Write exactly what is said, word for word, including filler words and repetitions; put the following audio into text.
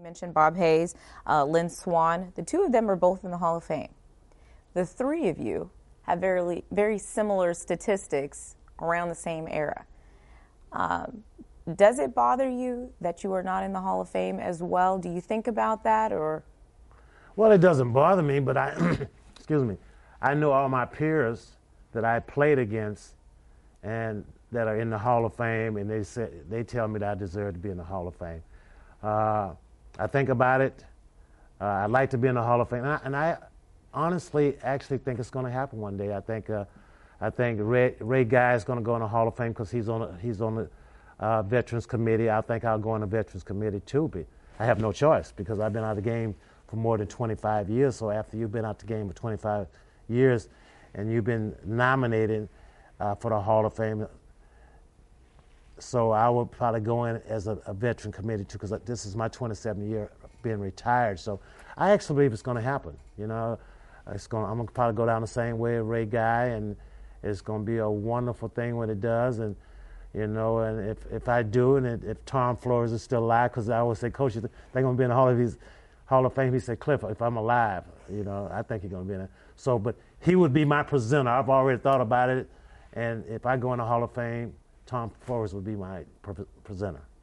mentioned Bob Hayes, uh, Lynn Swann. The two of them are both in the Hall of Fame. The three of you have very, very similar statistics around the same era. Um, does it bother you that you are not in the Hall of Fame as well? Do you think about that, or? Well, it doesn't bother me, but I, excuse me, I know all my peers that I played against and that are in the Hall of Fame, and they say, they tell me that I deserve to be in the Hall of Fame. Uh, I think about it. Uh, I'd like to be in the Hall of Fame, and I, and I honestly actually think it's going to happen one day. I think uh, I think Ray, Ray Guy is going to go in the Hall of Fame because he's on a, he's on the uh, Veterans Committee. I think I'll go on the Veterans Committee too. But I have no choice because I've been out of the game for more than twenty-five years. So after you've been out the game for twenty-five years and you've been nominated uh, for the Hall of Fame, so I would probably go in as a, a veteran committee too, because this is my twenty-seventh year being retired. So I actually believe it's going to happen. You know, it's going. I'm going to probably go down the same way as Ray Guy, and it's going to be a wonderful thing when it does. And you know, and if if I do, and it, if Tom Flores is still alive, because I always say, Coach, they're going to be in the Hall of Fame. Hall of Fame. He said, Cliff, if I'm alive, you know, I think he's going to be in it. So, but he would be my presenter. I've already thought about it, and if I go in the Hall of Fame, Tom Flores would be my pre presenter.